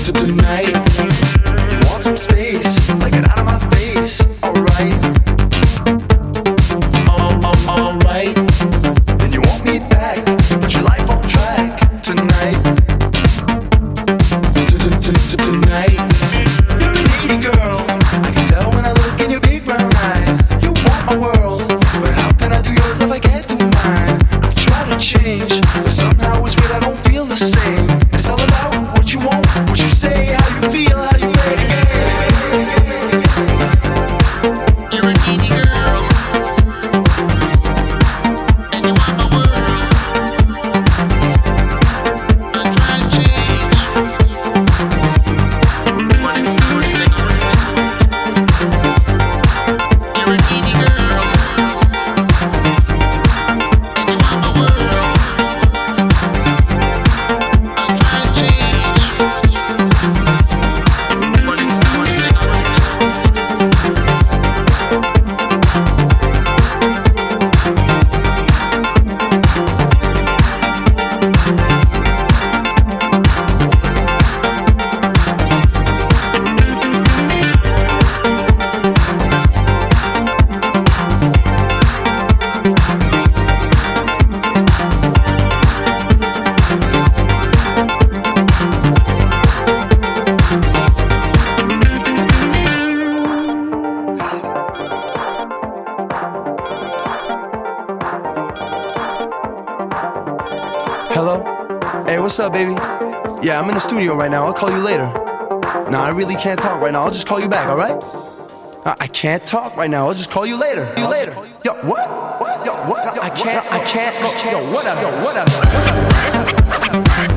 Tonight, you want some space, like it out of my face. Alright, alright. Then you want me back, put your life on track. Tonight, tonight. You're a needy girl, I can tell when I look in your big brown eyes. You want my world, but how can I do yours if I can't do mine? I try to change, but somehow it's weird, I don't feel the same. It's all about what you want, what you say, how you feel, how you play the game. You're a needy girl, and you want my world. I'm trying to change, but it's not the same. You're a needy girl, and you want my world. I'm trying to change, but it's not the same. Hello? Hey, what's up, baby? Yeah, I'm in the studio right now. I'll call you later. Nah, I really can't talk right now. I'll just call you back, alright? I can't talk right now. I'll just call you later. Yo, what? Yo, what? I can't. Yo, whatever.